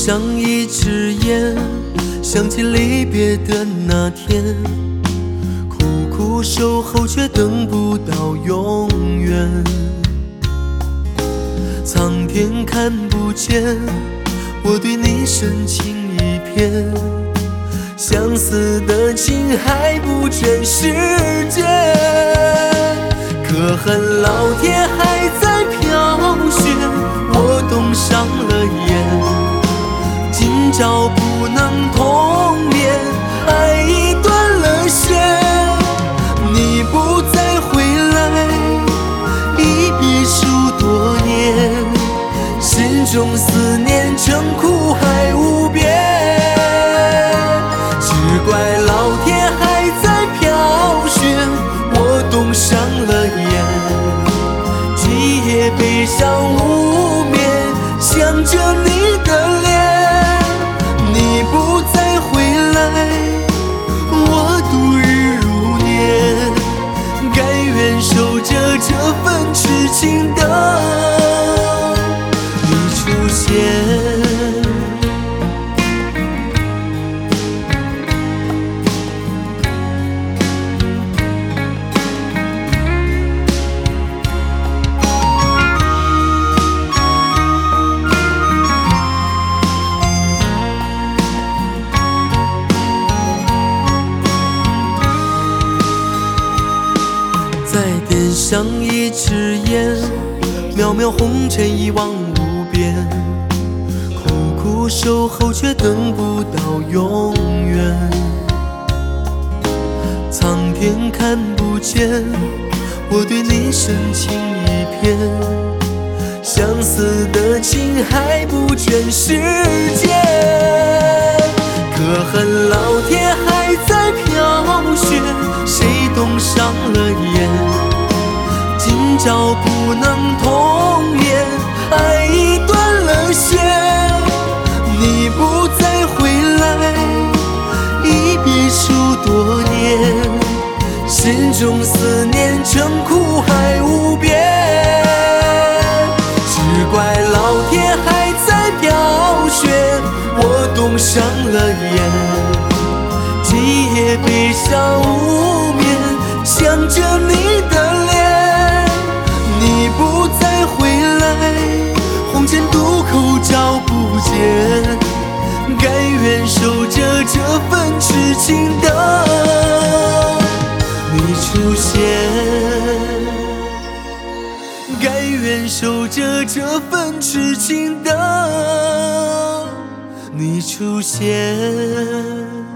上一支烟，想起离别的那天，苦苦守候却等不到永远。苍天看不见，我对你深情一片，相思的情还不全世界。可恨老天还在飘雪，我冻伤了眼，今朝不能同眠，爱已断了线。你不再回来，一别数多年，心中思念成苦海无边。只怪老天还在飘雪，我冻伤了眼，今夜悲伤无眠，想着你的脸。你不再回来，我度日如年，甘愿守着这份痴情等你出现。再点上一支烟，渺渺红尘一望无边，苦苦守候却等不到永远。苍天看不见，我对你深情一片，相思的情还不全世界。可恨老天还在飘雪，谁冻伤了眼，今朝不能同眠，爱已断了线。你不再回来，一别数多年，心中思念成苦海无边。只怪老天还在飘雪，我冻伤了眼，今夜悲伤无眠，想着你的脸。你不再回来，红尘渡口找不见，甘愿守着这份痴情等你出现，甘愿守着这份痴情等你出现。